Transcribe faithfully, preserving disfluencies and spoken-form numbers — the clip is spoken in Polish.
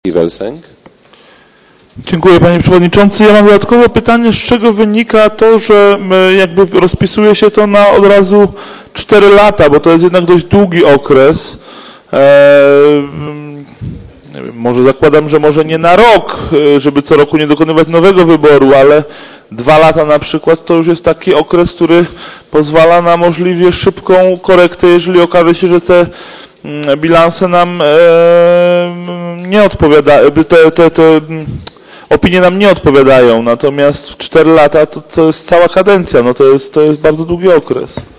Welsenk. Dziękuję, panie przewodniczący. Ja mam dodatkowe pytanie, z czego wynika to, że jakby rozpisuje się to na od razu cztery lata, bo to jest jednak dość długi okres. Eee, nie wiem, może zakładam, że może nie na rok, żeby co roku nie dokonywać nowego wyboru, ale dwa lata na przykład to już jest taki okres, który pozwala na możliwie szybką korektę, jeżeli okaże się, że te bilanse nam e, nie odpowiadają, te, te, te opinie nam nie odpowiadają, natomiast w cztery lata to, to jest cała kadencja, no to jest, to jest bardzo długi okres.